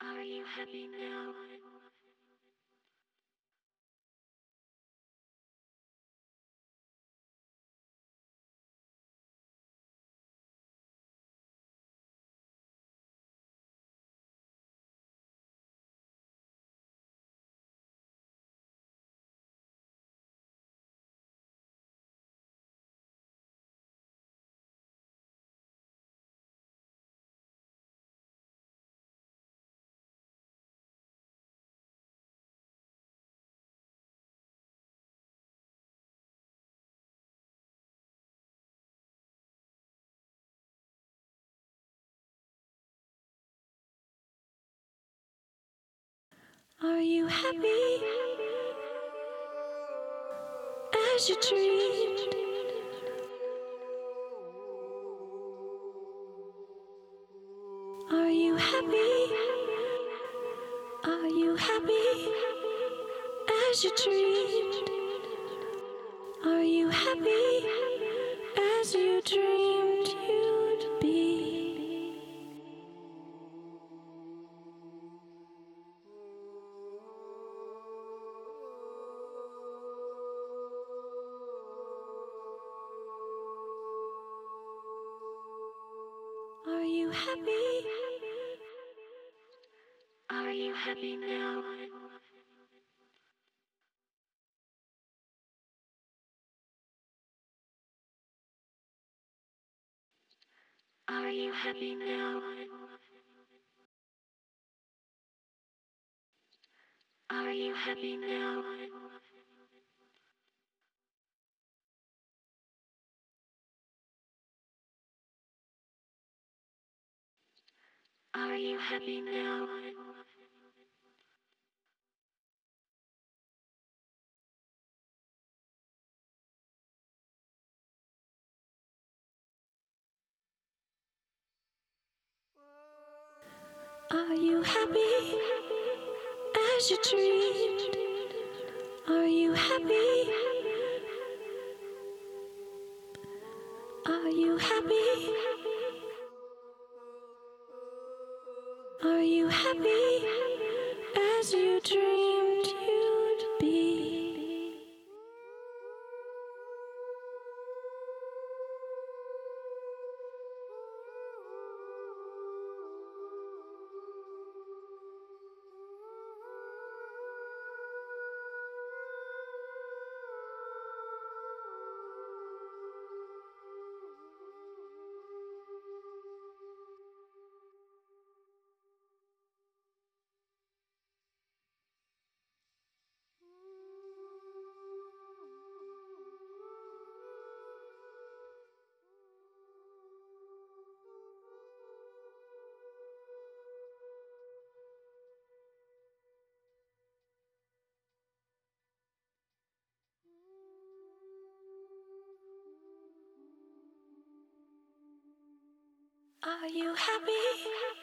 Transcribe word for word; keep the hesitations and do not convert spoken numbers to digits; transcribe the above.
Are you happy now? Are you happy as you dreamed? Are you happy? Are you happy as you dreamed? Are you happy as you dreamed you'd be? Are you happy? Are you happy now? Are you happy now? Are you happy now? Are you happy now? Are you happy as you dreamed? Are you happy? Are you happy? Are you happy as you dreamed you'd be? Are you happy?